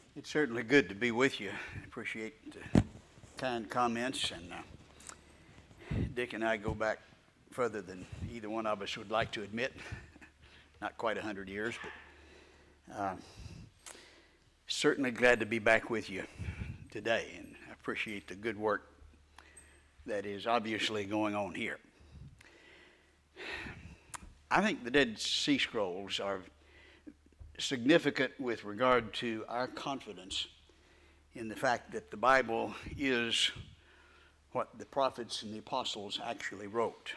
It's certainly good to be with you. I appreciate the kind comments, and Dick and I go back further than either one of us would like to admit. Not quite 100 years, but certainly glad to be back with you today, and I appreciate the good work that is obviously going on here. I think the Dead Sea Scrolls are significant with regard to our confidence in the fact that the Bible is what the prophets and the apostles actually wrote.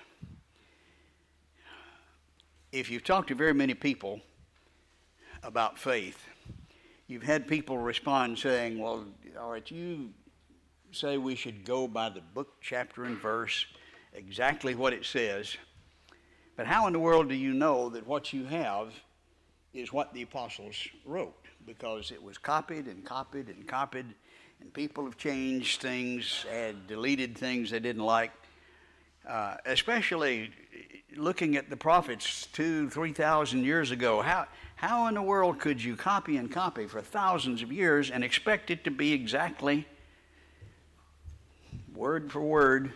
If you've talked to very many people about faith, you've had people respond saying, well, all right, you say we should go by the book, chapter, and verse, exactly what it says, but how in the world do you know that what you have is what the apostles wrote? Because it was copied and copied and copied, and people have changed things and deleted things they didn't like, especially looking at the prophets 2,000-3,000 years ago. How in the world could you copy and copy for thousands of years and expect it to be exactly word for word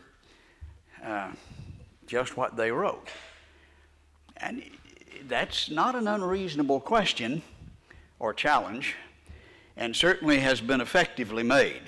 just what they wrote? And that's not an unreasonable question or challenge, and certainly has been effectively made.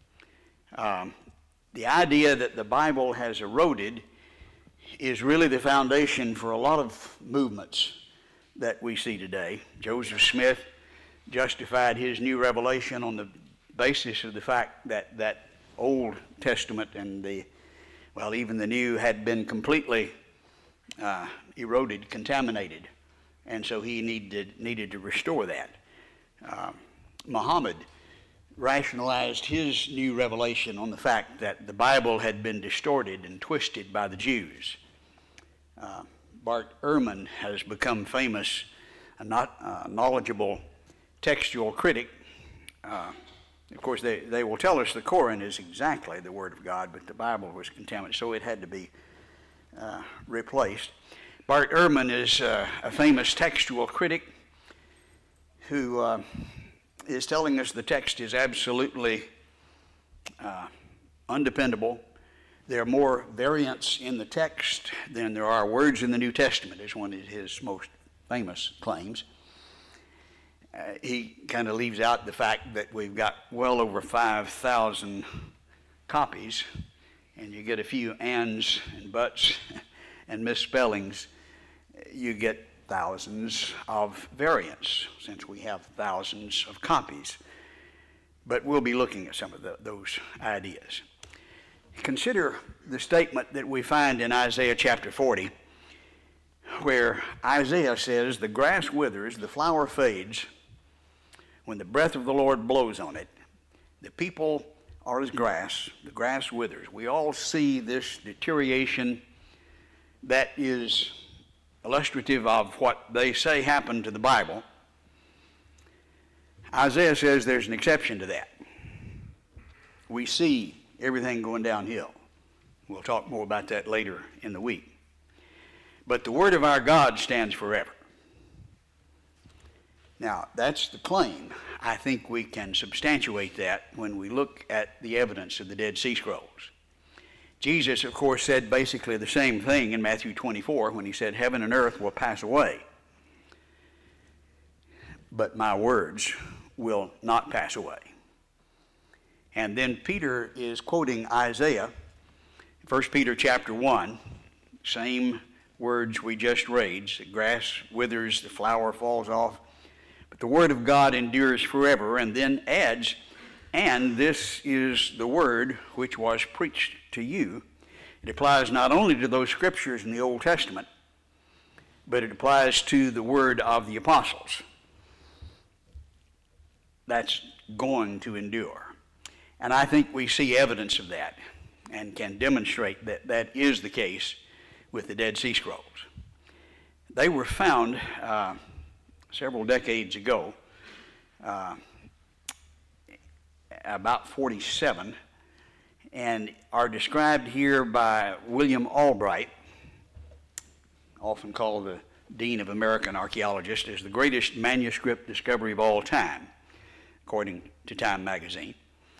The idea that the Bible has eroded is really the foundation for a lot of movements that we see today. Joseph Smith justified his new revelation on the basis of the fact that that Old Testament and even the New had been completely eroded, contaminated, and so he needed to restore that. Muhammad rationalized his new revelation on the fact that the Bible had been distorted and twisted by the Jews. Bart Ehrman has become famous, a knowledgeable textual critic. Of course, they will tell us the Koran is exactly the Word of God, but the Bible was contaminated, so it had to be replaced. Bart Ehrman is a famous textual critic who is telling us the text is absolutely undependable. There are more variants in the text than there are words in the New Testament, is one of his most famous claims. He kind of leaves out the fact that we've got well over 5,000 copies, and you get a few ands and buts and misspellings, you get thousands of variants, since we have thousands of copies. But we'll be looking at some of those ideas. Consider the statement that we find in Isaiah chapter 40, where Isaiah says, "The grass withers, the flower fades, when the breath of the Lord blows on it. The people are as grass, the grass withers." We all see this deterioration that is illustrative of what they say happened to the Bible. Isaiah says there's an exception to that. We see everything going downhill. We'll talk more about that later in the week. But the word of our God stands forever. Now, that's the claim. I think we can substantiate that when we look at the evidence of the Dead Sea Scrolls. Jesus, of course, said basically the same thing in Matthew 24 when he said, "Heaven and earth will pass away, but my words will not pass away." And then Peter is quoting Isaiah, 1 Peter chapter 1, same words we just read. The grass withers, the flower falls off, but the word of God endures forever, and then adds, "And this is the word which was preached to you." It applies not only to those scriptures in the Old Testament, but it applies to the word of the apostles. That's going to endure. And I think we see evidence of that and can demonstrate that that is the case with the Dead Sea Scrolls. They were found several decades ago, about 47, and are described here by William Albright, often called the Dean of American Archaeologists, as the greatest manuscript discovery of all time. according to Time magazine,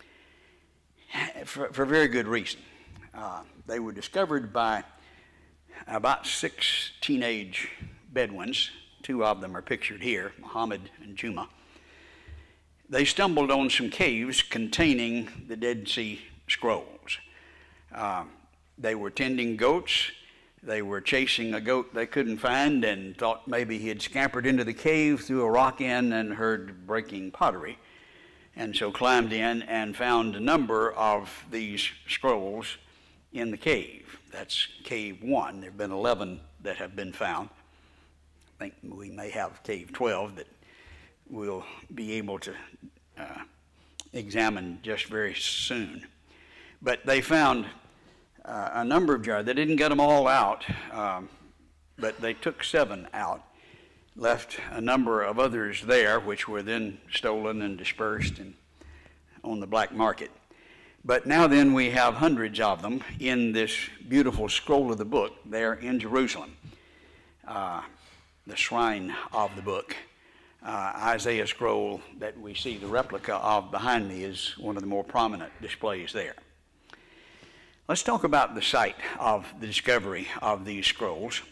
for very good reason. They were discovered by about 6 teenage Bedouins. 2 of them are pictured here, Muhammad and Juma. They stumbled on some caves containing the Dead Sea Scrolls. They were tending goats. They were chasing a goat they couldn't find and thought maybe he had scampered into the cave, threw a rock in, and heard breaking pottery. And so climbed in and found a number of these scrolls in the cave. That's cave 1. There have been 11 that have been found. I think we may have cave 12 that we'll be able to examine just very soon. But they found a number of jars. They didn't get them all out, but they took 7 out, left a number of others there, which were then stolen and dispersed and on the black market. But now then we have hundreds of them in this beautiful scroll of the book there in Jerusalem, the shrine of the book. Isaiah scroll that we see the replica of behind me is one of the more prominent displays there. Let's talk about the site of the discovery of these scrolls.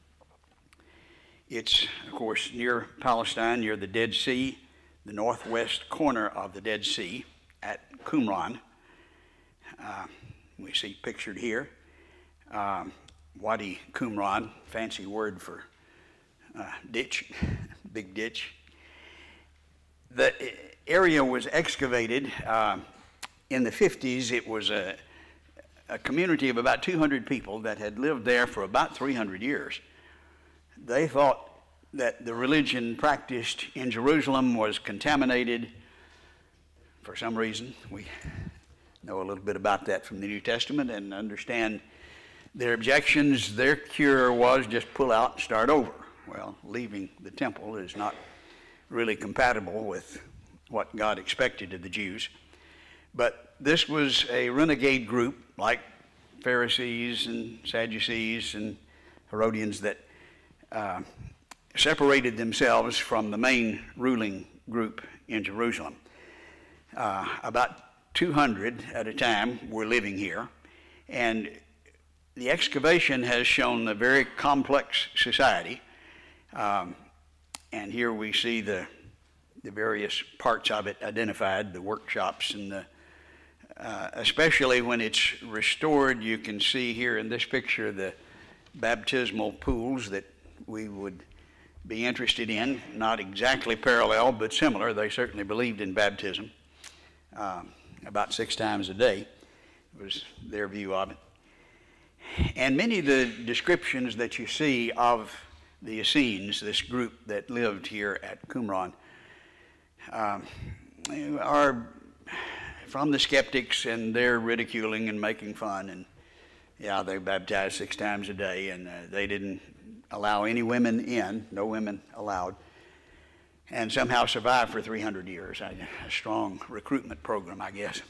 It's, of course, near Palestine, near the Dead Sea, the northwest corner of the Dead Sea at Qumran. We see pictured here. Wadi Qumran, fancy word for ditch, big ditch. The area was excavated in the 50s. It was a community of about 200 people that had lived there for about 300 years. They thought that the religion practiced in Jerusalem was contaminated for some reason. We know a little bit about that from the New Testament and understand their objections. Their cure was just pull out and start over. Well, leaving the temple is not really compatible with what God expected of the Jews. But this was a renegade group like Pharisees and Sadducees and Herodians that separated themselves from the main ruling group in Jerusalem. About 200 at a time were living here, and the excavation has shown a very complex society. And here we see the various parts of it identified, the workshops and the especially when it's restored. You can see here in this picture the baptismal pools that we would be interested in, not exactly parallel but similar. They certainly believed in baptism about 6 times a day was their view of it. And many of the descriptions that you see of the Essenes, this group that lived here at Qumran, are from the skeptics, and they're ridiculing and making fun. And yeah, they baptized 6 times a day, and they didn't allow any women in, no women allowed, and somehow survived for 300 years. A strong recruitment program, I guess.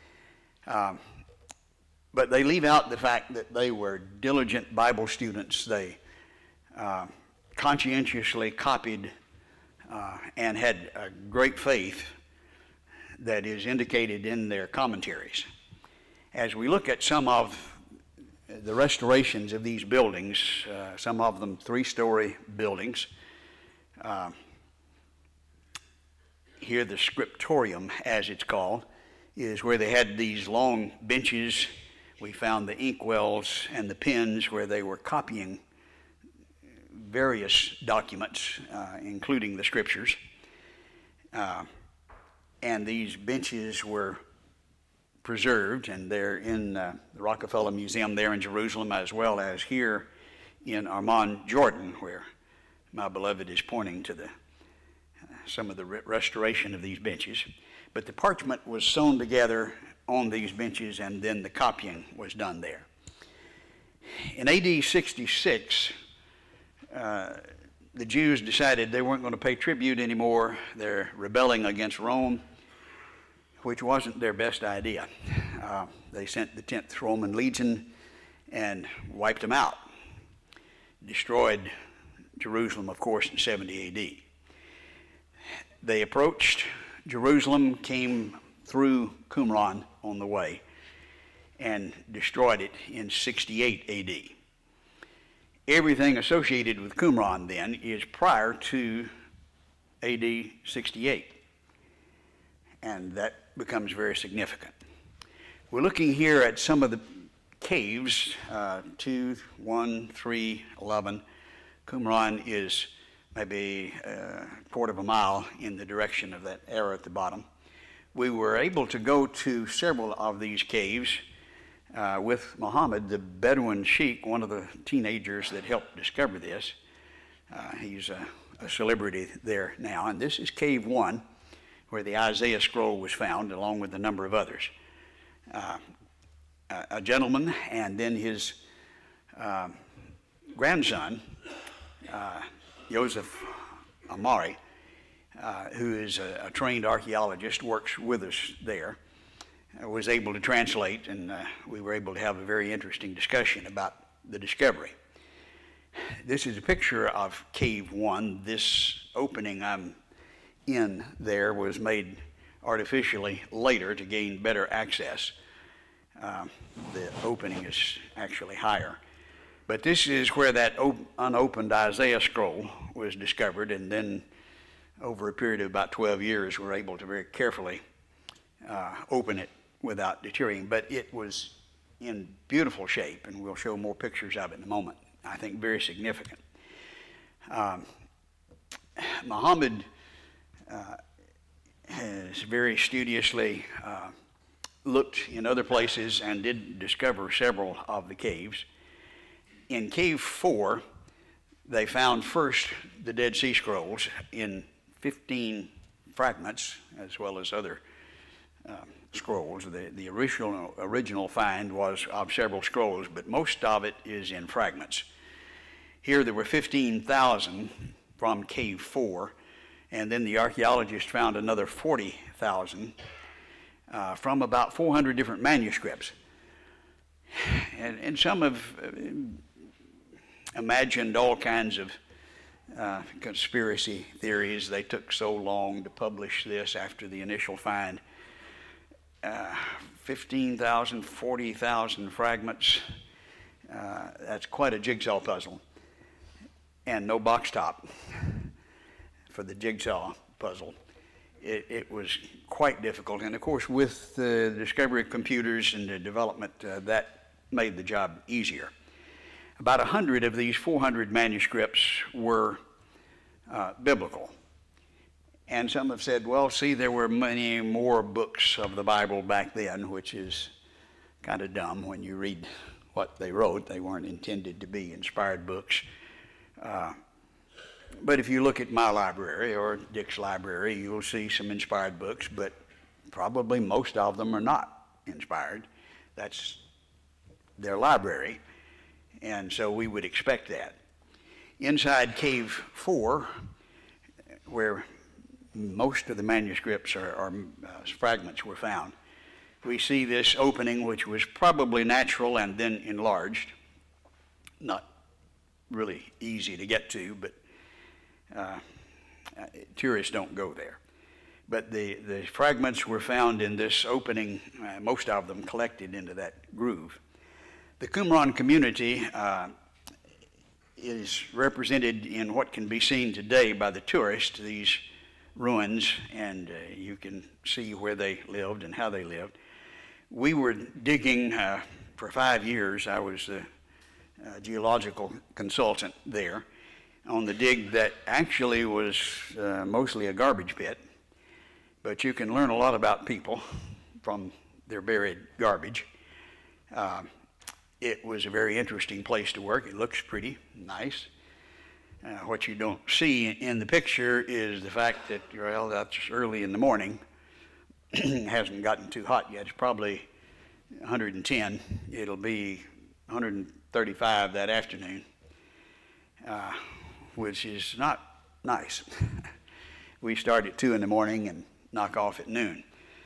But they leave out the fact that they were diligent Bible students. They conscientiously copied and had a great faith that is indicated in their commentaries. As we look at some of the restorations of these buildings, some of them 3-story buildings, here the scriptorium, as it's called, is where they had these long benches. We found the inkwells and the pens where they were copying various documents, including the scriptures. And these benches were preserved, and they're in the Rockefeller Museum there in Jerusalem, as well as here in Amman, Jordan, where my beloved is pointing to some of the restoration of these benches. But the parchment was sewn together on these benches, and then the copying was done there. In AD 66, the Jews decided they weren't going to pay tribute anymore. They're rebelling against Rome, which wasn't their best idea. They sent the 10th Roman Legion and wiped them out. Destroyed Jerusalem, of course, in 70 AD. They approached Jerusalem came through Qumran on the way and destroyed it in 68 A.D. Everything associated with Qumran then is prior to A.D. 68, and that becomes very significant. We're looking here at some of the caves, 2, 1, 3, 11. Qumran is maybe a quarter of a mile in the direction of that arrow at the bottom. We were able to go to several of these caves with Muhammad, the Bedouin sheikh, one of the teenagers that helped discover this. He's a celebrity there now. And this is Cave 1, where the Isaiah scroll was found, along with a number of others. A gentleman and then his grandson, Joseph Amari, who is a trained archaeologist, works with us there, was able to translate, and we were able to have a very interesting discussion about the discovery. This is a picture of Cave 1. This opening I'm in there was made artificially later to gain better access. The opening is actually higher. But this is where that unopened Isaiah scroll was discovered, and then over a period of about 12 years, we were able to very carefully open it without deteriorating. But it was in beautiful shape, and we'll show more pictures of it in a moment. I think very significant. Muhammad has very studiously looked in other places and did discover several of the caves. In Cave 4, they found first the Dead Sea Scrolls in 15 fragments, as well as other scrolls. The original find was of several scrolls, but most of it is in fragments. Here there were 15,000 from Cave 4, and then the archaeologists found another 40,000 from about 400 different manuscripts. And some have imagined all kinds of conspiracy theories. They took so long to publish this after the initial find. 15,000, 40,000 fragments. That's quite a jigsaw puzzle. And no box top for the jigsaw puzzle. It was quite difficult. And of course, with the discovery of computers and the development, that made the job easier. About 100 of these 400 manuscripts were biblical. And some have said, well, see, there were many more books of the Bible back then, which is kind of dumb when you read what they wrote. They weren't intended to be inspired books. But if you look at my library or Dick's library, you'll see some inspired books, but probably most of them are not inspired. That's their library, and so we would expect that. Inside Cave 4, where most of the manuscripts or fragments were found, we see this opening, which was probably natural and then enlarged. Not really easy to get to, but tourists don't go there. But the fragments were found in this opening, most of them collected into that groove. The Qumran community is represented in what can be seen today by the tourists, these ruins, and you can see where they lived and how they lived. We were digging for 5 years. I was the geological consultant there on the dig that actually was mostly a garbage pit, but you can learn a lot about people from their buried garbage. It was a very interesting place to work. It looks pretty nice. What you don't see in the picture is the fact that, well, that's early in the morning. It hasn't gotten too hot yet. It's probably 110. It'll be 135 that afternoon, which is not nice. We start at 2 in the morning and knock off at noon.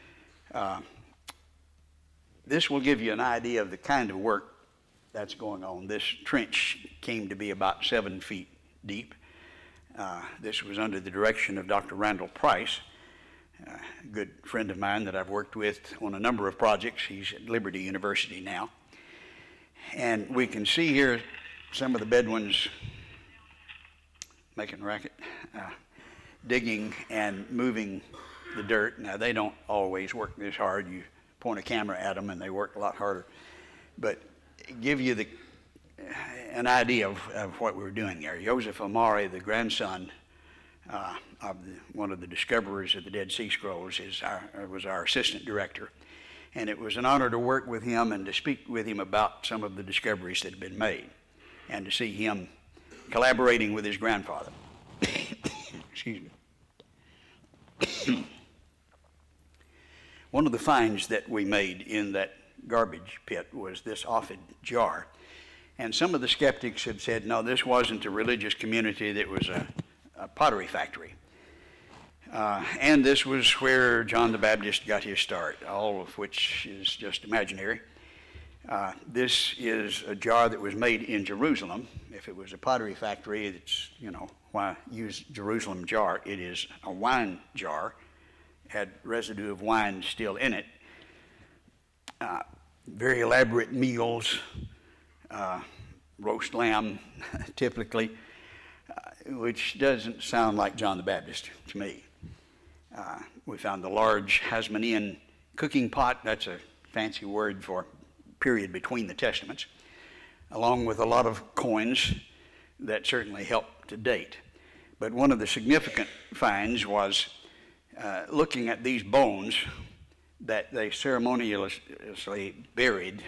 This will give you an idea of the kind of work that's going on. This trench came to be about 7 feet deep. This was under the direction of Dr. Randall Price. good friend of mine that I've worked with on a number of projects. He's at Liberty University now. And we can see here some of the Bedouins making racket, digging and moving the dirt. Now, they don't always work this hard. You point a camera at them and they work a lot harder. But give you an idea of what we were doing there. Joseph Amari, the grandson of one of the discoverers of the Dead Sea Scrolls, was our assistant director. And it was an honor to work with him and to speak with him about some of the discoveries that had been made, and to see him collaborating with his grandfather. Excuse me. One of the finds that we made in that garbage pit was this Ophid jar. And some of the skeptics had said, no, this wasn't a religious community, that was a pottery factory. And this was where John the Baptist got his start, all of which is just imaginary. This is a jar that was made in Jerusalem. If it was a pottery factory, it's, why use Jerusalem jar? It is a wine jar, had residue of wine still in it. Very elaborate meals, roast lamb, typically, which doesn't sound like John the Baptist to me. We found the large Hasmonean cooking pot. That's a fancy word for period between the Testaments, along with a lot of coins that certainly help to date. But one of the significant finds was looking at these bones that they ceremoniously buried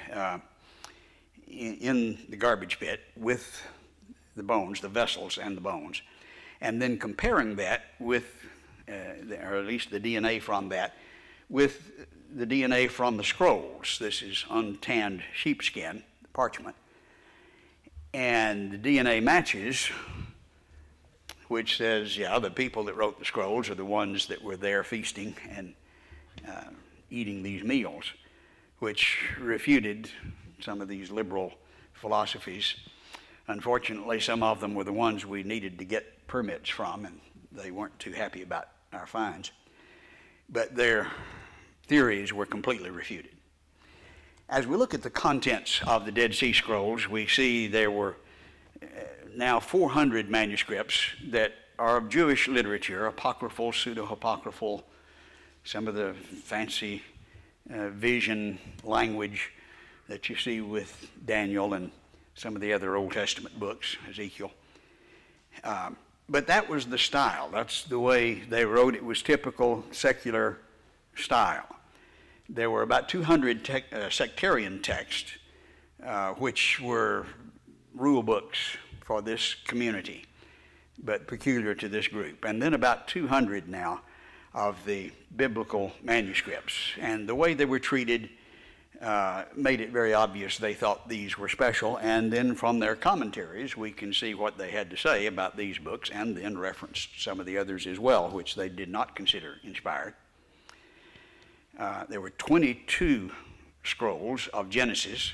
in the garbage pit with the bones, the vessels and the bones, and then comparing that with, or at least the DNA from that, with the DNA from the scrolls. This is untanned sheepskin, parchment, and the DNA matches, which says, the people that wrote the scrolls are the ones that were there feasting and eating these meals, which refuted some of these liberal philosophies. Unfortunately, some of them were the ones we needed to get permits from, and they weren't too happy about our finds. But their theories were completely refuted. As we look at the contents of the Dead Sea Scrolls, we see there were now 400 manuscripts that are of Jewish literature, apocryphal, pseudo-apocryphal, some of the fancy vision language that you see with Daniel and some of the other Old Testament books, Ezekiel. But that was the style. That's the way they wrote. It was typical secular style. There were about 200 sectarian texts, which were rule books for this community, but peculiar to this group. And then about 200 now of the biblical manuscripts. And the way they were treated made it very obvious they thought these were special. And then from their commentaries, we can see what they had to say about these books, and then referenced some of the others as well, which they did not consider inspired. There were 22 scrolls of Genesis.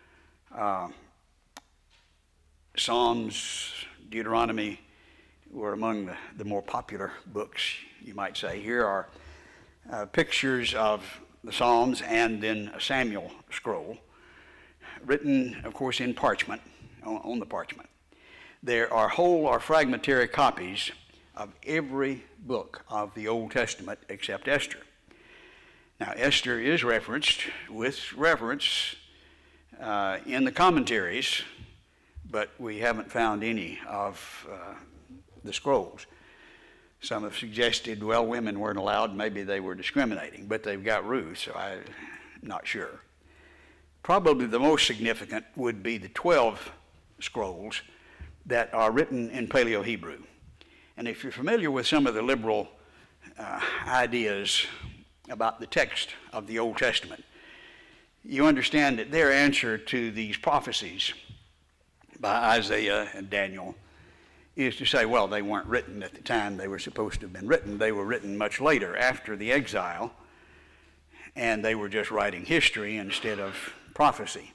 Psalms, Deuteronomy were among the more popular books, you might say. Here are pictures of the Psalms and then a Samuel scroll, written, of course, in parchment, on the parchment. There are whole or fragmentary copies of every book of the Old Testament except Esther. Now, Esther is referenced with reference in the commentaries, but we haven't found any of the scrolls. Some have suggested, well, women weren't allowed, maybe they were discriminating, but they've got Ruth, so I'm not sure. Probably the most significant would be the 12 scrolls that are written in Paleo-Hebrew. And if you're familiar with some of the liberal ideas about the text of the Old Testament, you understand that their answer to these prophecies by Isaiah and Daniel is to say, well, they weren't written at the time they were supposed to have been written. They were written much later, after the exile, and they were just writing history instead of prophecy.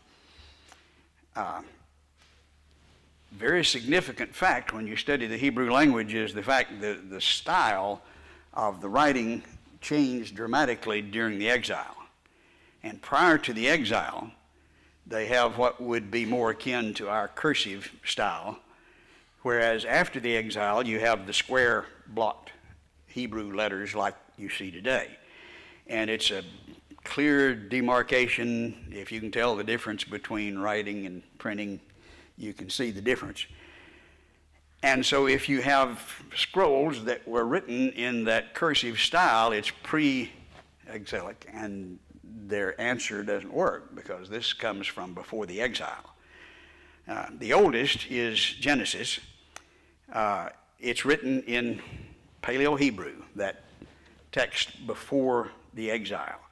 Very significant fact when you study the Hebrew language is the fact that the style of the writing changed dramatically during the exile. And prior to the exile, they have what would be more akin to our cursive style, whereas after the exile, you have the square blocked Hebrew letters like you see today. And it's a clear demarcation. If you can tell the difference between writing and printing, you can see the difference. And so if you have scrolls that were written in that cursive style, it's pre-exilic, and their answer doesn't work because this comes from before the exile. The oldest is Genesis. It's written in Paleo-Hebrew, that text before the exile.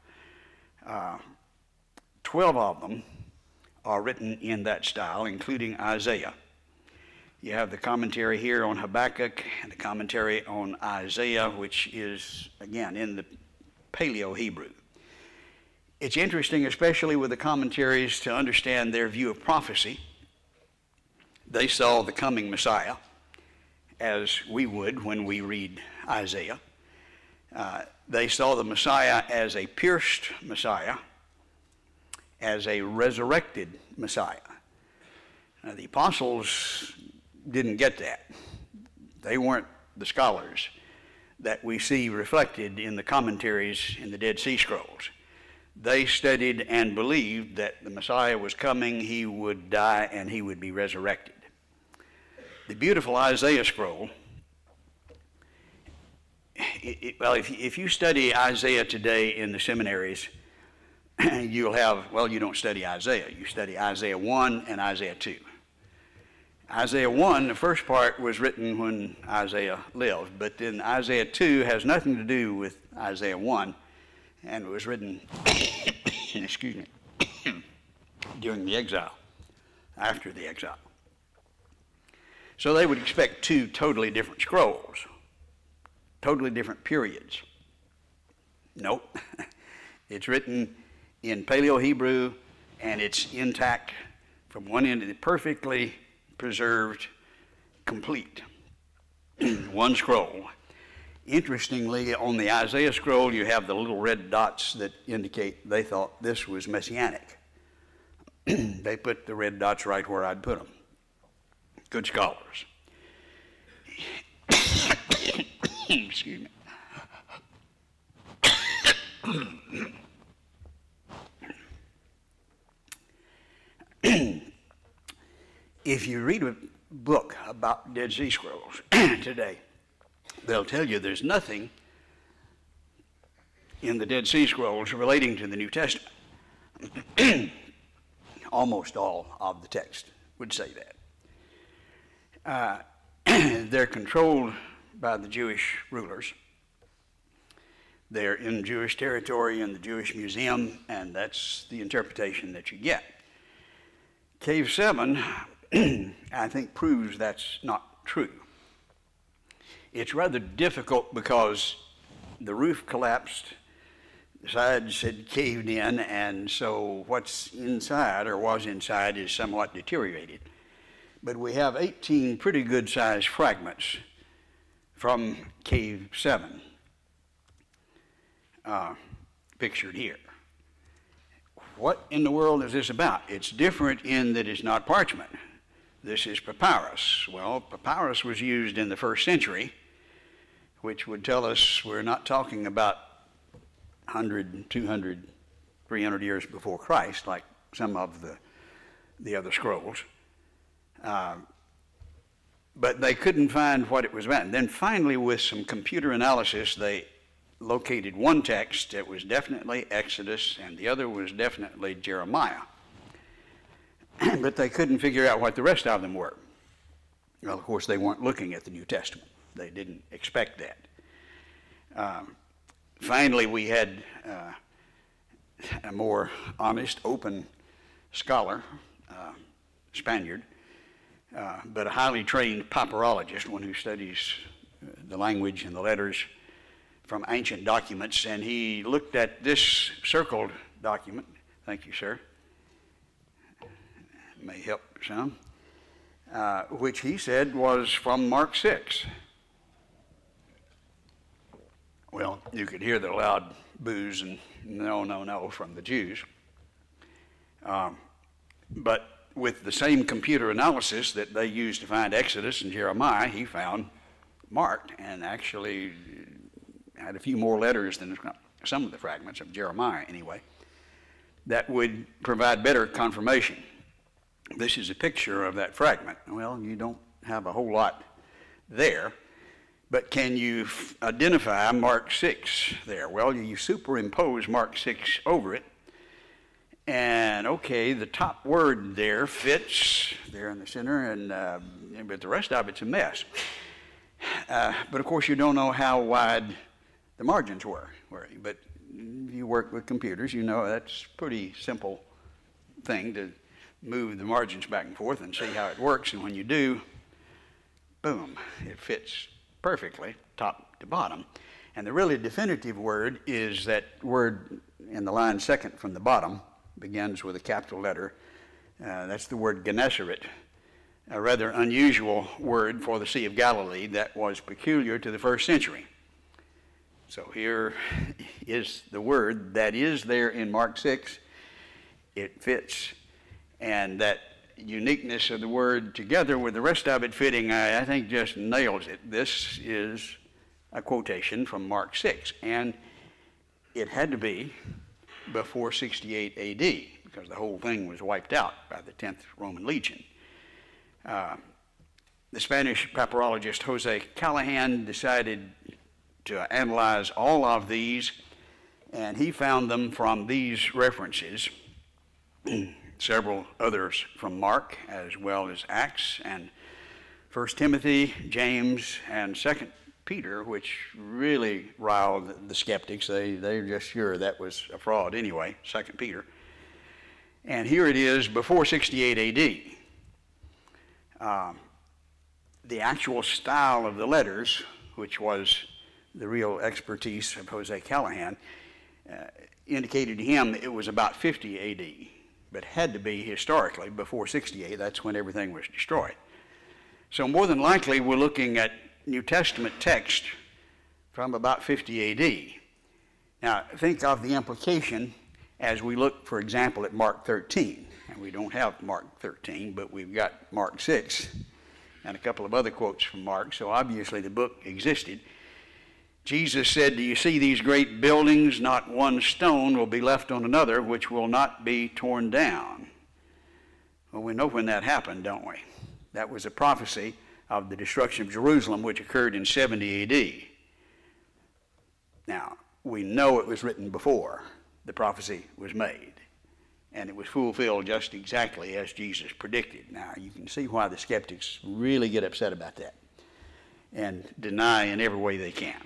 12 of them are written in that style, including Isaiah. You have the commentary here on Habakkuk and the commentary on Isaiah, which is, again, in the Paleo-Hebrew. It's interesting, especially with the commentaries, to understand their view of prophecy. They saw the coming Messiah, as we would when we read Isaiah. They saw the Messiah as a pierced Messiah, as a resurrected Messiah. Now, the apostles didn't get that. They weren't the scholars that we see reflected in the commentaries in the Dead Sea Scrolls. They studied and believed that the Messiah was coming, he would die, and he would be resurrected. The beautiful Isaiah scroll, if you study Isaiah today in the seminaries, you'll have, you don't study Isaiah. You study Isaiah 1 and Isaiah 2. Isaiah 1, the first part, was written when Isaiah lived, but then Isaiah 2 has nothing to do with Isaiah 1, and it was written, excuse me, during the exile, after the exile. So they would expect two totally different scrolls, totally different periods. Nope. It's written in Paleo-Hebrew, and it's intact from one end, and perfectly preserved, complete. One scroll. Interestingly, on the Isaiah scroll, you have the little red dots that indicate they thought this was messianic. They put the red dots right where I'd put them. Good scholars. Excuse me. If you read a book about Dead Sea Scrolls today, they'll tell you there's nothing in the Dead Sea Scrolls relating to the New Testament. Almost all of the text would say that. They're controlled by the Jewish rulers. They're in Jewish territory in the Jewish Museum, and that's the interpretation that you get. Cave 7, I think, proves that's not true. It's rather difficult because the roof collapsed, the sides had caved in, and so what's inside, or was inside, is somewhat deteriorated. But we have 18 pretty good-sized fragments from Cave 7, pictured here. What in the world is this about? It's different in that it's not parchment. This is papyrus. Well, papyrus was used in the first century, which would tell us we're not talking about 100, 200, 300 years before Christ, like some of the other scrolls. But they couldn't find what it was about. And then finally, with some computer analysis, they located one text that was definitely Exodus, and the other was definitely Jeremiah. But they couldn't figure out what the rest of them were. Well, of course, they weren't looking at the New Testament. They didn't expect that. Finally, we had a more honest, open scholar, Spaniard, but a highly trained papyrologist, one who studies the language and the letters from ancient documents, and he looked at this circled document. Thank you, sir. It may help some. Which he said was from Mark 6. Well, you could hear the loud boos and no, no, no from the Jews. But with the same computer analysis that they used to find Exodus and Jeremiah, he found Mark, and actually had a few more letters than some of the fragments of Jeremiah anyway, that would provide better confirmation. This is a picture of that fragment. Well, you don't have a whole lot there, but can you identify Mark 6 there? Well, you superimpose Mark 6 over it, and okay, the top word there fits there in the center, but the rest of it's a mess. But of course, you don't know how wide the margins were. But if you work with computers, you know that's a pretty simple thing to move the margins back and forth and see how it works. And when you do, boom, it fits perfectly, top to bottom. And the really definitive word is that word in the line second from the bottom, begins with a capital letter. That's the word Gennesaret, a rather unusual word for the Sea of Galilee that was peculiar to the first century. So here is the word that is there in Mark 6. It fits. And that uniqueness of the word together with the rest of it fitting, I think just nails it. This is a quotation from Mark 6. And it had to be before 68 A.D., because the whole thing was wiped out by the 10th Roman Legion. The Spanish papyrologist Jose Callahan decided to analyze all of these, and he found them from these references, several others from Mark, as well as Acts and 1 Timothy, James, and 2 Peter, which really riled the skeptics. They're just sure that was a fraud anyway, 2 Peter. And here it is before 68 A.D. The actual style of the letters, which was the real expertise of Jose Callahan, indicated to him it was about 50 A.D., but had to be historically before 68. That's when everything was destroyed. So more than likely we're looking at New Testament text from about 50 A.D. Now, think of the implication as we look, for example, at Mark 13. And we don't have Mark 13, but we've got Mark 6 and a couple of other quotes from Mark, so obviously the book existed. Jesus said, "Do you see these great buildings? Not one stone will be left on another, which will not be torn down." Well, we know when that happened, don't we? That was a prophecy of the destruction of Jerusalem, which occurred in 70 A.D. Now, we know it was written before the prophecy was made, and it was fulfilled just exactly as Jesus predicted. Now, you can see why the skeptics really get upset about that and deny in every way they can.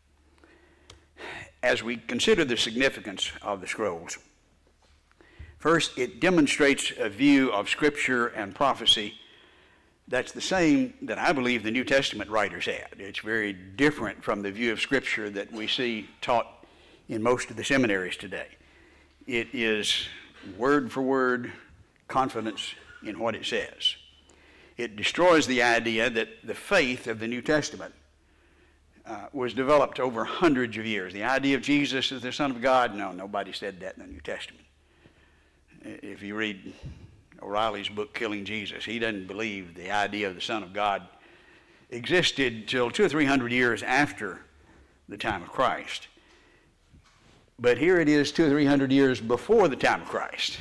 As we consider the significance of the scrolls, first, it demonstrates a view of Scripture and prophecy that's the same that I believe the New Testament writers had. It's very different from the view of Scripture that we see taught in most of the seminaries today. It is word for word confidence in what it says. It destroys the idea that the faith of the New Testament was developed over hundreds of years. The idea of Jesus as the Son of God, no, nobody said that in the New Testament. If you read O'Reilly's book, Killing Jesus, he doesn't believe the idea of the Son of God existed till 200 or 300 years after the time of Christ. But here it is 200 or 300 years before the time of Christ.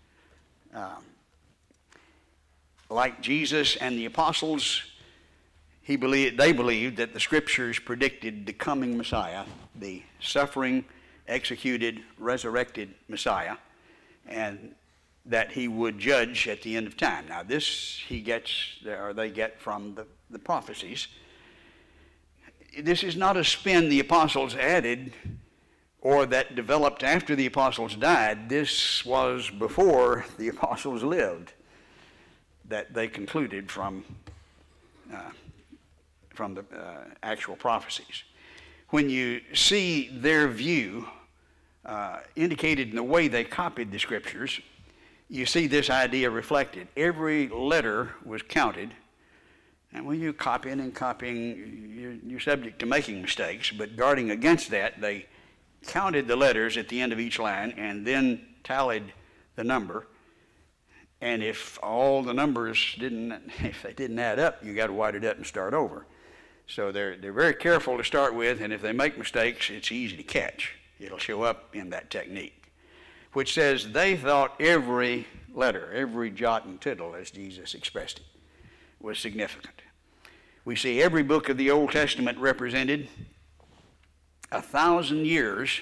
Like Jesus and the apostles, they believed that the Scriptures predicted the coming Messiah, the suffering, executed, resurrected Messiah, and that he would judge at the end of time. Now this they get from the prophecies. This is not a spin the apostles added or that developed after the apostles died. This was before the apostles lived, that they concluded from the actual prophecies. When you see their view indicated in the way they copied the Scriptures, you see this idea reflected. Every letter was counted And when you're copying and copying, you're subject to making mistakes, but guarding against that, they counted the letters at the end of each line and then tallied the number. And if all the numbers didn't add up, you got to white it up and start over. So they're very careful to start with, and if they make mistakes, it's easy to catch. It'll show up in that technique, which says they thought every letter, every jot and tittle, as Jesus expressed it, was significant. We see every book of the Old Testament represented 1,000 years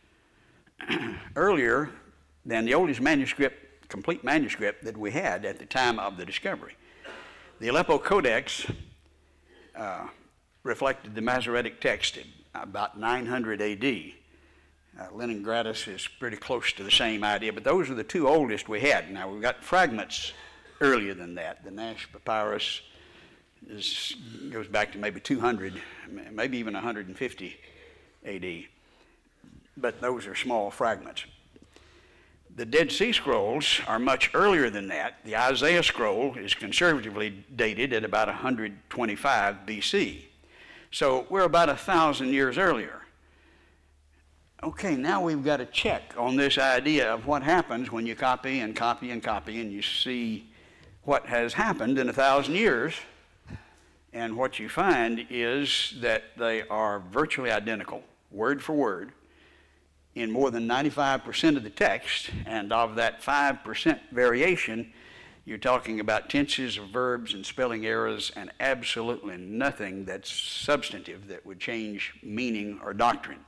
earlier than the oldest manuscript, complete manuscript that we had at the time of the discovery. The Aleppo Codex reflected the Masoretic text at about 900 A.D. Leningrados is pretty close to the same idea, but those are the two oldest we had. Now, we've got fragments earlier than that. The Nash Papyrus goes back to maybe 200, maybe even 150 A.D., but those are small fragments. The Dead Sea Scrolls are much earlier than that. The Isaiah scroll is conservatively dated at about 125 B.C., so we're about 1,000 years earlier. Okay, now we've got to check on this idea of what happens when you copy and copy and copy and you see what has happened in 1,000 years. And what you find is that they are virtually identical, word for word, in more than 95% of the text. And of that 5% variation, you're talking about tenses of verbs and spelling errors and absolutely nothing that's substantive that would change meaning or doctrine.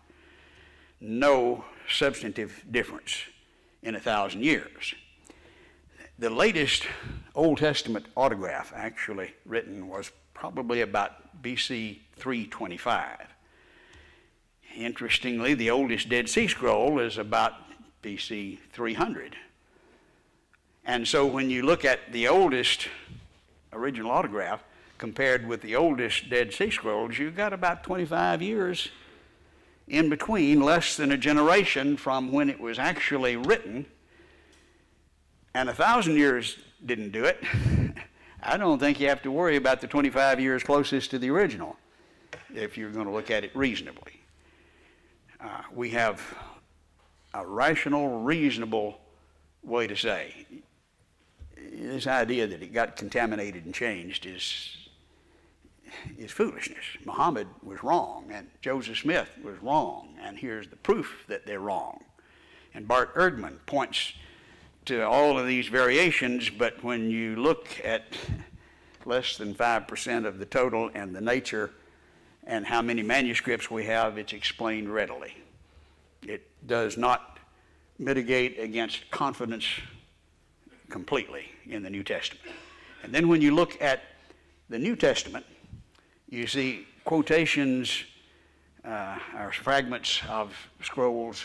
No substantive difference in 1,000 years. The latest Old Testament autograph actually written was probably about BC 325. Interestingly, the oldest Dead Sea Scroll is about BC 300. And so when you look at the oldest original autograph compared with the oldest Dead Sea Scrolls, you've got about 25 years in between, less than a generation from when it was actually written, and 1,000 years didn't do it. I don't think you have to worry about the 25 years closest to the original if you're going to look at it reasonably. We have a rational, reasonable way to say this idea that it got contaminated and changed is foolishness. Muhammad was wrong, and Joseph Smith was wrong, and here's the proof that they're wrong. And Bart Ehrman points to all of these variations, but when you look at less than 5% of the total and the nature and how many manuscripts we have, it's explained readily. It does not mitigate against confidence completely in the New Testament. And then when you look at the New Testament, you see quotations or fragments of scrolls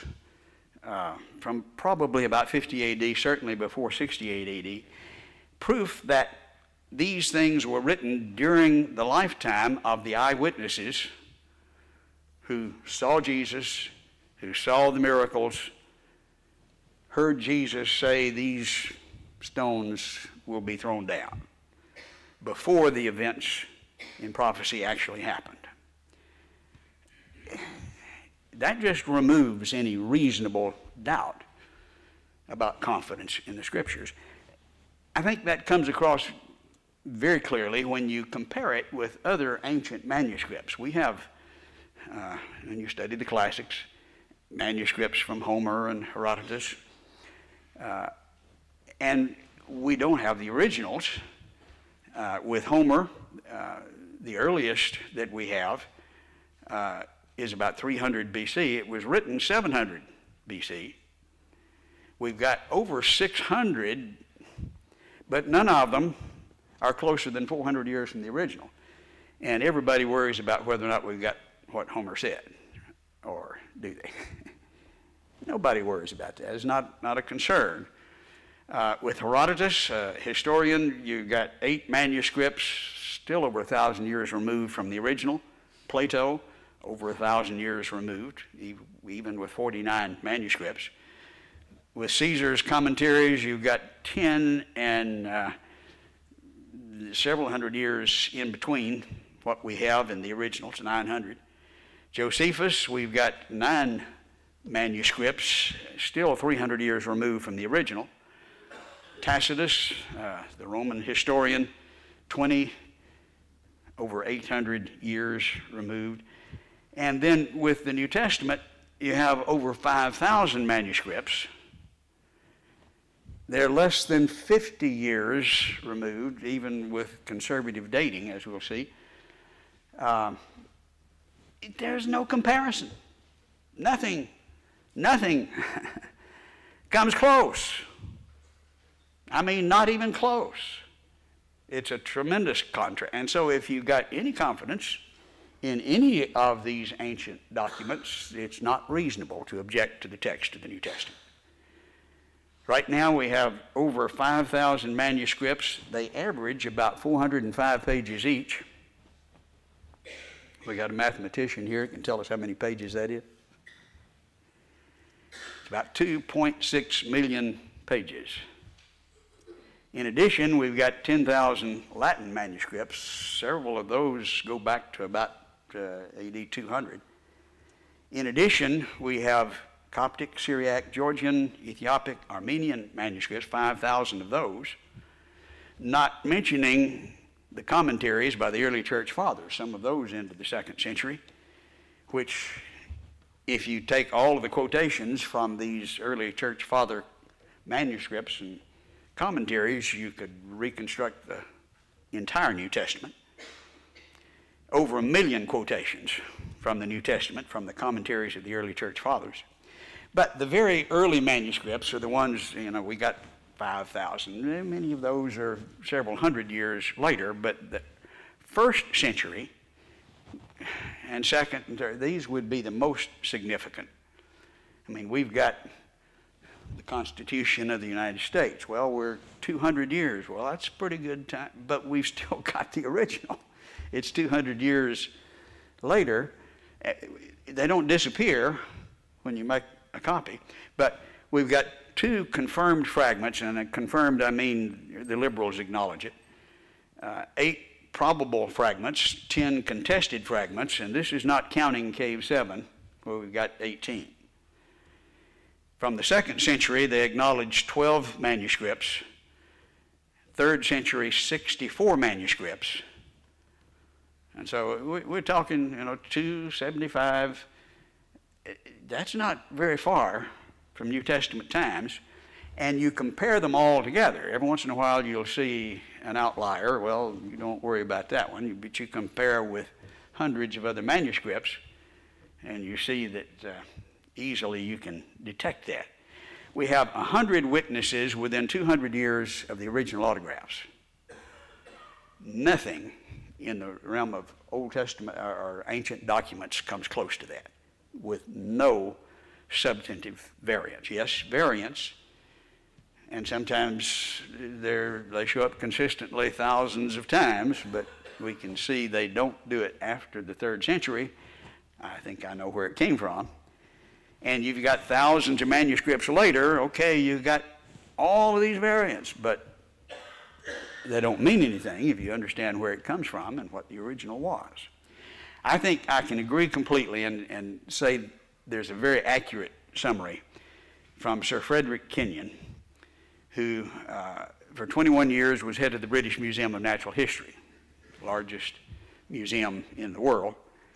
from probably about 50 A.D., certainly before 68 A.D., proof that these things were written during the lifetime of the eyewitnesses who saw Jesus, who saw the miracles, heard Jesus say these stones will be thrown down before the events in prophecy actually happened. That just removes any reasonable doubt about confidence in the Scriptures. I think that comes across very clearly when you compare it with other ancient manuscripts. We have, when you study the classics, manuscripts from Homer and Herodotus, and we don't have the originals. With Homer, the earliest that we have is about 300 BC. It was written 700 BC. We've got over 600, but none of them are closer than 400 years from the original. And everybody worries about whether or not we've got what Homer said, or do they? Nobody worries about that. It's not a concern. With Herodotus, historian, you've got 8 manuscripts, still over 1,000 years removed from the original. Plato, over 1,000 years removed, even with 49 manuscripts. With Caesar's commentaries, you've got 10, and several hundred years in between what we have in the original, to 900. Josephus, we've got 9 manuscripts, still 300 years removed from the original. Tacitus, the Roman historian, 20, over 800 years removed. And then with the New Testament, you have over 5,000 manuscripts. They're less than 50 years removed, even with conservative dating, as we'll see. There's no comparison. Nothing comes close. I mean, not even close. It's a tremendous contrast. And so if you've got any confidence in any of these ancient documents, it's not reasonable to object to the text of the New Testament. Right now we have over 5,000 manuscripts. They average about 405 pages each. We got a mathematician here who can tell us how many pages that is. It's about 2.6 million pages. In addition, we've got 10,000 Latin manuscripts. Several of those go back to about AD 200. In addition, we have Coptic, Syriac, Georgian, Ethiopic, Armenian manuscripts, 5,000 of those, not mentioning the commentaries by the early church fathers, some of those into the 2nd century, which, if you take all of the quotations from these early church father manuscripts and commentaries, you could reconstruct the entire New Testament. Over 1 million quotations from the New Testament, from the commentaries of the early church fathers. But the very early manuscripts are the ones, we got 5,000. Many of those are several hundred years later, but the 1st century and 2nd and 3rd, these would be the most significant. I mean, we've got the Constitution of the United States. Well, we're 200 years. Well, that's a pretty good time, but we've still got the original. It's 200 years later. They don't disappear when you make a copy, but we've got 2 confirmed fragments, and confirmed, I mean the liberals acknowledge it, 8 probable fragments, 10 contested fragments, and this is not counting Cave 7, where we've got 18. From the 2nd century, they acknowledged 12 manuscripts. 3rd century, 64 manuscripts. And so we're talking, 275. That's not very far from New Testament times. And you compare them all together. Every once in a while you'll see an outlier. Well, you don't worry about that one, but you compare with hundreds of other manuscripts, and you see that easily you can detect that. We have 100 witnesses within 200 years of the original autographs. Nothing in the realm of Old Testament or ancient documents comes close to that, with no substantive variance. Yes, variance, and sometimes they show up consistently thousands of times, but we can see they don't do it after the 3rd century. I think I know where it came from. And you've got thousands of manuscripts later, okay, you've got all of these variants, but they don't mean anything if you understand where it comes from and what the original was. I think I can agree completely and say there's a very accurate summary from Sir Frederick Kenyon, who for 21 years was head of the British Museum of Natural History, the largest museum in the world.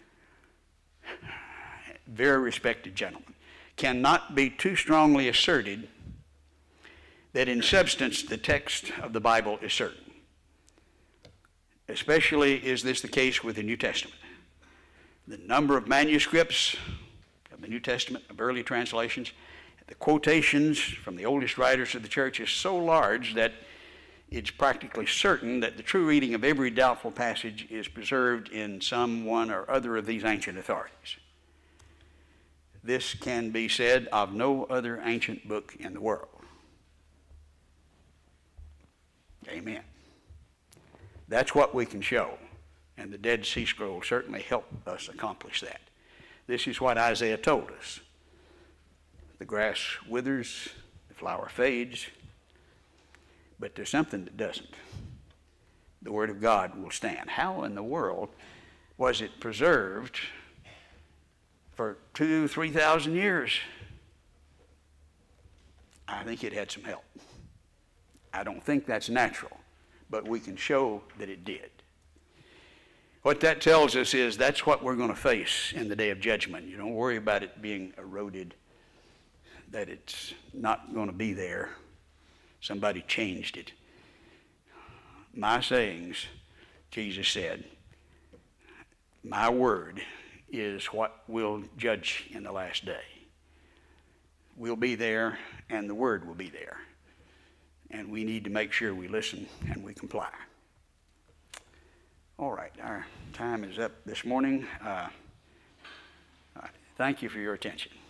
Very respected gentleman. Cannot be too strongly asserted that in substance the text of the Bible is certain. Especially is this the case with the New Testament. The number of manuscripts of the New Testament, of early translations, the quotations from the oldest writers of the church is so large that it's practically certain that the true reading of every doubtful passage is preserved in some one or other of these ancient authorities. This can be said of no other ancient book in the world. Amen. That's what we can show, and the Dead Sea Scrolls certainly help us accomplish that. This is what Isaiah told us. The grass withers, the flower fades, but there's something that doesn't. the Word of God will stand. How in the world was it preserved for 2,000, 3,000 years? I think it had some help. I don't think that's natural, but we can show that it did. What that tells us is that's what we're going to face in the day of judgment. You don't worry about it being eroded, that it's not going to be there. Somebody changed it. My sayings, Jesus said, my word is what will judge in the last day. We'll be there, and the word will be there. And we need to make sure we listen and we comply. All right, our time is up this morning. Thank you for your attention.